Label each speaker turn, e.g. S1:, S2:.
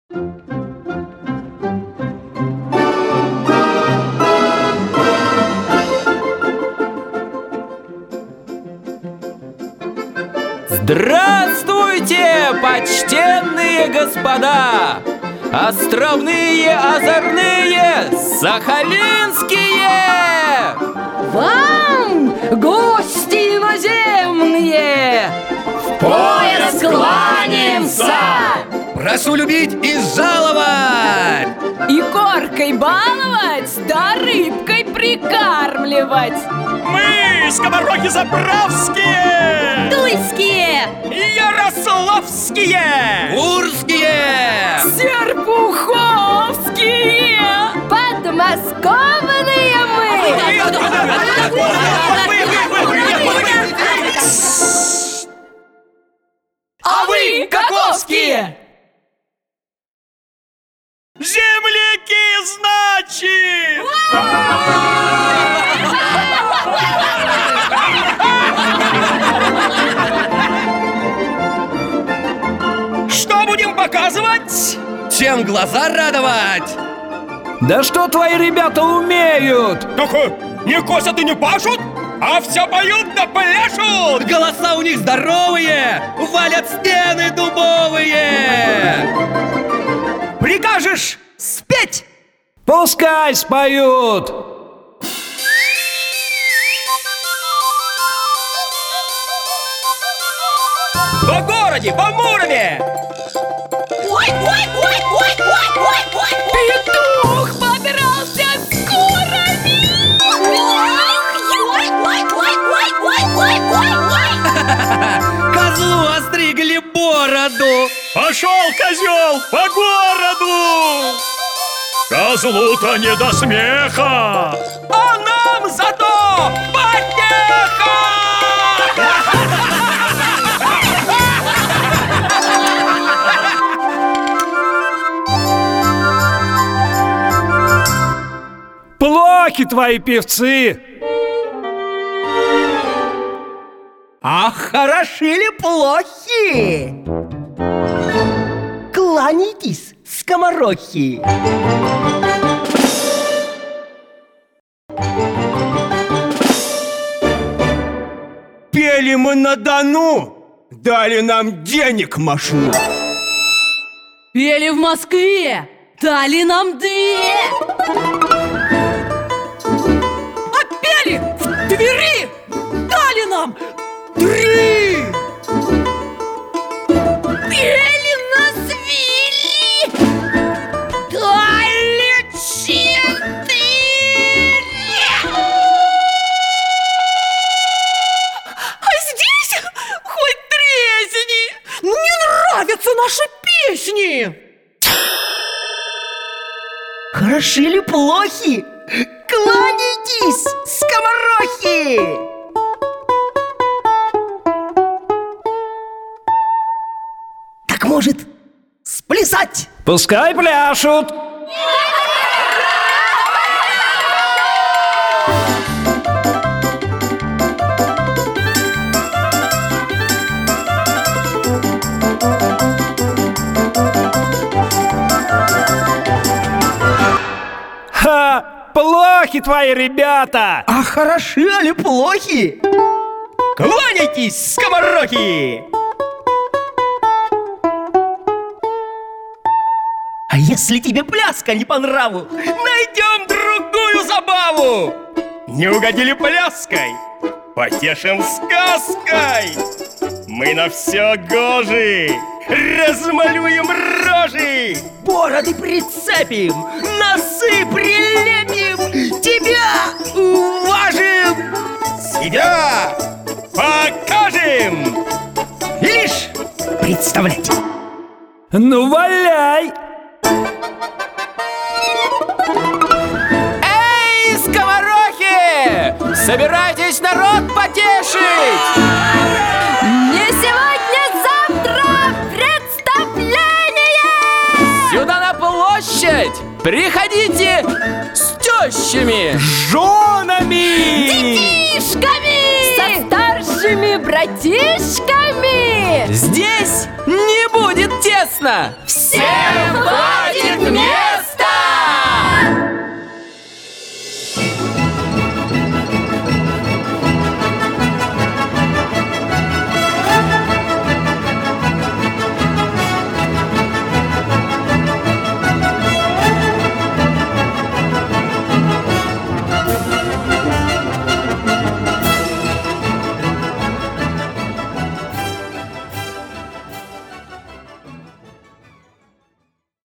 S1: Здравствуйте, почтенные господа! Островные, озорные, сахалинские!
S2: Вам, гости иноземные, в пояс кланяемся!
S3: Прошу любить и жаловать!
S2: И коркой баловать, да рыбкой прикармливать!
S4: Мы, скомороки заправские!
S2: Тульские!
S4: Ярославские!
S3: Урские!
S2: Серпуховские! Подмосковные мы! А вы каковские?
S4: Земляки, значит! Что будем показывать?
S3: Чем глаза радовать?
S1: Да что твои ребята умеют?
S4: Так не косят и не пашут, а все поют да пляшут!
S3: Голоса у них здоровые, валят стены дубовые.
S4: Прикажешь спеть?
S1: Пускай споют!
S4: Во городе, во Муроме!
S2: Петух подрался с курами!
S3: Козлу остригли бороду.
S4: Пошел козел по городу! Козлу-то не до смеха, а нам зато потеха!
S1: Плохи твои певцы!
S5: А хороши ли плохи? Кланяйтесь, скоморохи! Пели мы на Дону, дали нам денег мошну.
S2: Пели в Москве, дали нам 2. А пели в Твери, дали нам 3. Пели на свири, дали 4. А здесь хоть тресни, не нравятся наши песни.
S5: Хороши ли плохи? Кланяйтесь, скоморохи! Так может, сплясать?
S1: Пускай пляшут! Ха! Плохи твои ребята!
S5: А хороши ли плохи? Кланяйтесь, скоморохи! А если тебе пляска не по нраву, найдем другую забаву!
S4: Не угодили пляской? Потешим сказкой! Мы на все гожи размалюем рожи!
S5: Бороды прицепим, носы прилепим, тебя уважим,
S4: Себя покажем!
S5: и лишь представлять.
S1: Ну, валяй! Эй, скоморохи! Собирайтесь народ потешить!
S2: Не сегодня-завтра представление!
S1: Сюда на площадь! Приходите с тещами!
S3: Женами!
S2: Детишками! Со старшими братишками!
S1: Здесь не будет тесно!
S2: Всем